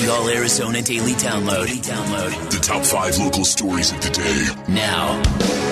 The All Arizona Daily Download. The top 5 local stories of the day. Now.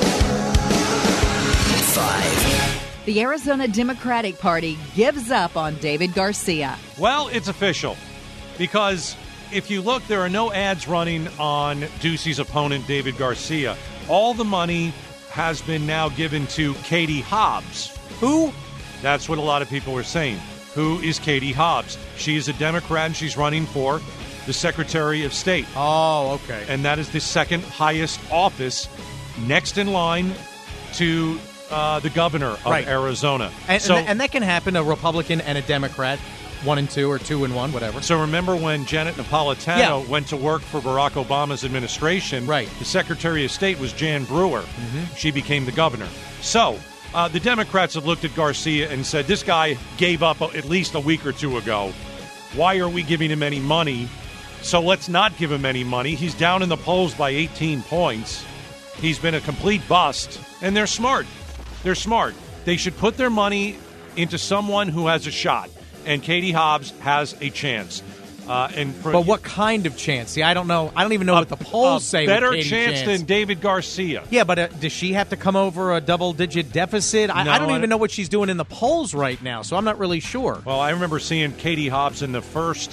5. The Arizona Democratic Party gives up on David Garcia. Well, it's official. Because if you look, there are no ads running on Ducey's opponent, David Garcia. All the money has been now given to Katie Hobbs. Who? That's what a lot of people are saying. Who is Katie Hobbs? She is a Democrat, and she's running for the Secretary of State. Oh, okay. And that is the second highest office, next in line to the governor of Arizona. And that can happen, a Republican and a Democrat, 1 and 2 or 2 and 1, whatever. So remember when Janet Napolitano went to work for Barack Obama's administration? Right. The Secretary of State was Jan Brewer. Mm-hmm. She became the governor. So the Democrats have looked at Garcia and said, this guy gave up at least a week or two ago. Why are we giving him any money? So let's not give him any money. He's down in the polls by 18 points. He's been a complete bust. And they're smart. They're smart. They should put their money into someone who has a shot. And Katie Hobbs has a chance. But what kind of chance? See, I don't know. I don't even know what the polls say. Better with Katie chance than David Garcia. Yeah, but does she have to come over a double-digit deficit? I don't even know what she's doing in the polls right now, so I'm not really sure. Well, I remember seeing Katie Hobbs in the first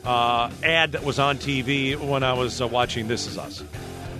ad that was on TV when I was watching This Is Us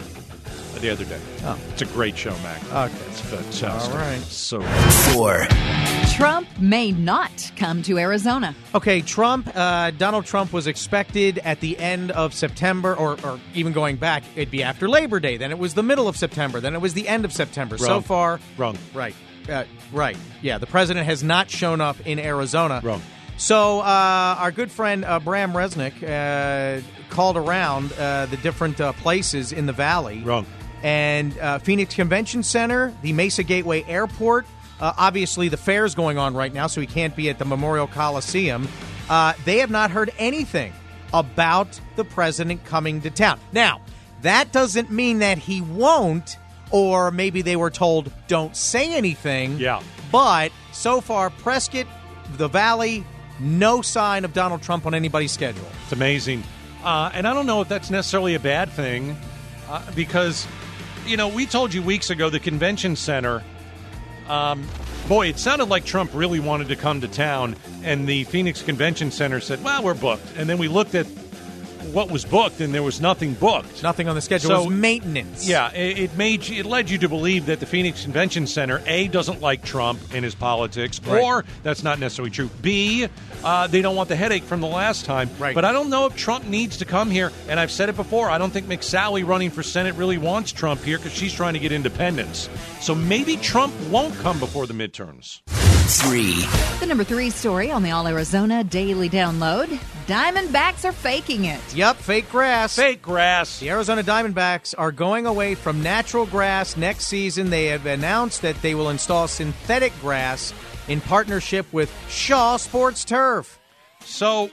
the other day. Oh. It's a great show, Mac. Okay. It's fantastic. All right. So 4. Trump may not come to Arizona. Okay, Donald Trump was expected at the end of September, or even going back, it'd be after Labor Day. Then it was the middle of September. Then it was the end of September. Wrong. So far. Wrong. Right. Right. Yeah, the president has not shown up in Arizona. Wrong. So our good friend Bram Resnick called around the different places in the valley. Wrong. And Phoenix Convention Center, the Mesa Gateway Airport. Obviously, the fair's going on right now, so he can't be at the Memorial Coliseum. They have not heard anything about the president coming to town. Now, that doesn't mean that he won't, or maybe they were told, don't say anything. Yeah. But so far, Prescott, the Valley, no sign of Donald Trump on anybody's schedule. It's amazing. And I don't know if that's necessarily a bad thing because, we told you weeks ago the convention center, boy, it sounded like Trump really wanted to come to town, and the Phoenix Convention Center said, well, we're booked. And then we looked at what was booked, and there was nothing booked. Nothing on the schedule. So, it was maintenance. Yeah, it led you to believe that the Phoenix Convention Center, A, doesn't like Trump and his politics, right. Or that's not necessarily true. B, they don't want the headache from the last time. Right. But I don't know if Trump needs to come here, and I've said it before, I don't think McSally running for Senate really wants Trump here because she's trying to get independence. So maybe Trump won't come before the midterms. 3. The number 3 story on the All Arizona Daily Download. Diamondbacks are faking it. Yep, fake grass. Fake grass. The Arizona Diamondbacks are going away from natural grass next season. They have announced that they will install synthetic grass in partnership with Shaw Sports Turf. So,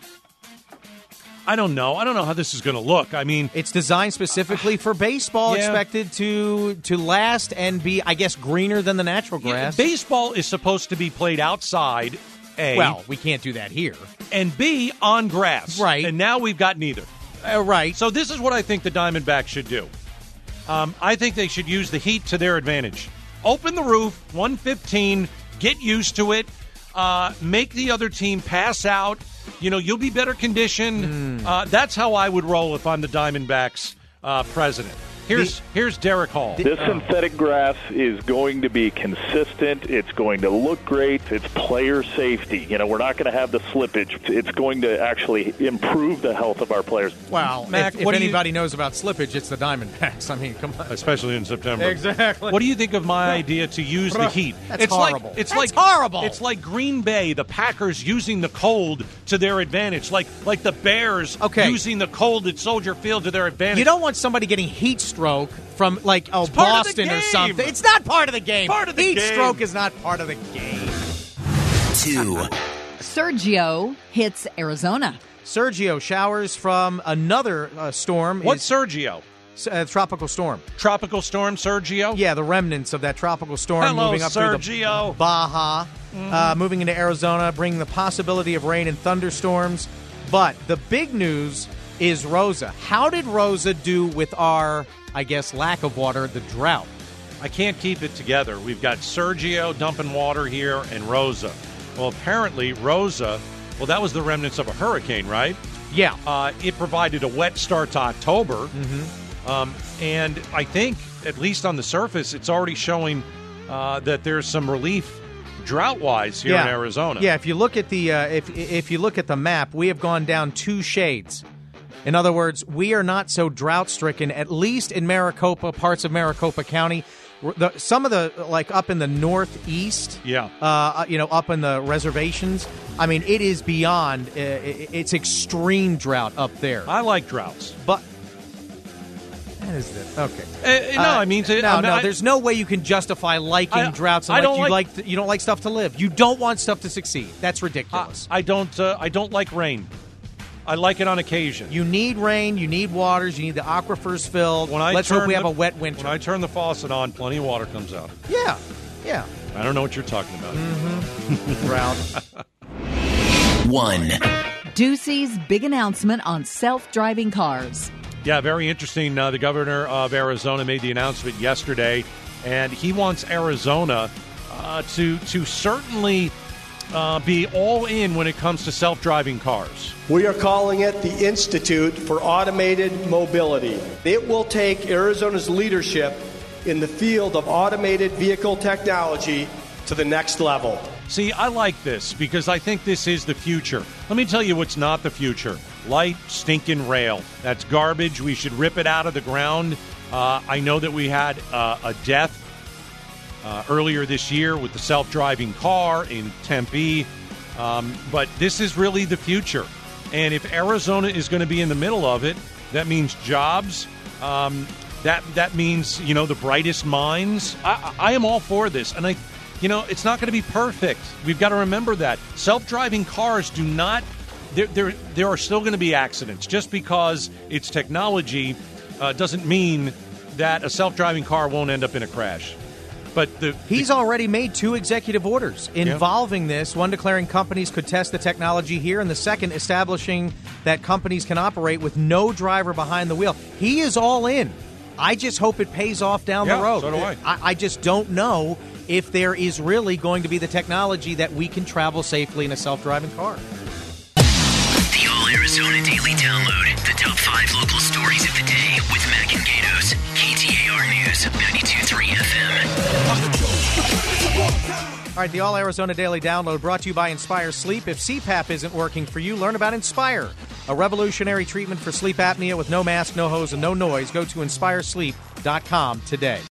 I don't know. I don't know how this is going to look. I mean, it's designed specifically for baseball, expected to last and be, I guess, greener than the natural grass. Yeah, baseball is supposed to be played outside, A. Well, we can't do that here. And B, on grass. Right. And now we've got neither. Right. So this is what I think the Diamondbacks should do. I think they should use the heat to their advantage. Open the roof, 115, get used to it, make the other team pass out. You'll be better conditioned. That's how I would roll if I'm the Diamondbacks president. Here's Derek Hall. This synthetic grass is going to be consistent. It's going to look great. It's player safety. We're not going to have the slippage. It's going to actually improve the health of our players. Well, Mac, if anybody knows about slippage, it's the Diamondbacks. I mean, come on. Especially in September. Exactly. What do you think of my idea to use the heat? That's horrible. It's horrible. It's like Green Bay, the Packers using the cold to their advantage. Like the Bears using the cold at Soldier Field to their advantage. You don't want somebody getting heat stroke from Boston or something. It's not part of the game. Heat stroke is not part of the game. 2. Sergio hits Arizona. Sergio showers from another storm. What's Sergio? Tropical storm. Tropical storm, Sergio? Yeah, the remnants of that tropical storm Hello, moving up Sergio. through the Baja, moving into Arizona, bringing the possibility of rain and thunderstorms. But the big news is Rosa. How did Rosa do with our, I guess, lack of water, the drought? I can't keep it together. We've got Sergio dumping water here and Rosa. Well, apparently Rosa, well, that was the remnants of a hurricane, right? Yeah. It provided a wet start to October. And I think, at least on the surface, it's already showing that there's some relief drought-wise here in Arizona. Yeah, if you look at the if you look at the map, we have gone down 2 shades. In other words, we are not so drought-stricken, at least in Maricopa, parts of Maricopa County. Some of the, like, up in the northeast, up in the reservations, I mean, it is beyond, it's extreme drought up there. I like droughts. But, that is it. Okay. I mean... there's no way you can justify liking droughts. And you don't like stuff to live. You don't want stuff to succeed. That's ridiculous. I don't like rain. I like it on occasion. You need rain, you need waters, you need the aquifers filled. Let's hope we have a wet winter. When I turn the faucet on, plenty of water comes out. Yeah. I don't know what you're talking about. Drought. 1. Ducey's big announcement on self-driving cars. Yeah, very interesting. The governor of Arizona made the announcement yesterday, and he wants Arizona to certainly be all in when it comes to self-driving cars. We are calling it the Institute for Automated Mobility. It will take Arizona's leadership in the field of automated vehicle technology to the next level. See, I like this because I think this is the future. Let me tell you what's not the future. Light, stinking rail. That's garbage. We should rip it out of the ground. I know that we had a death earlier this year with the self-driving car in Tempe. But this is really the future. And if Arizona is going to be in the middle of it, that means jobs. That means, the brightest minds. I am all for this. And it's not going to be perfect. We've got to remember that. Self-driving cars do not, there are still going to be accidents. Just because it's technology doesn't mean that a self-driving car won't end up in a crash. But he's already made 2 executive orders involving this, one declaring companies could test the technology here, and the second establishing that companies can operate with no driver behind the wheel. He is all in. I just hope it pays off down the road. So do I. I just don't know if there is really going to be the technology that we can travel safely in a self-driving car. The All Arizona Daily Download. The top 5 local stories of the day with Mac and Gatos. KTAR News, 92.3 FM. All right, the All Arizona Daily Download brought to you by Inspire Sleep. If CPAP isn't working for you, learn about Inspire, a revolutionary treatment for sleep apnea with no mask, no hose, and no noise. Go to inspiresleep.com today.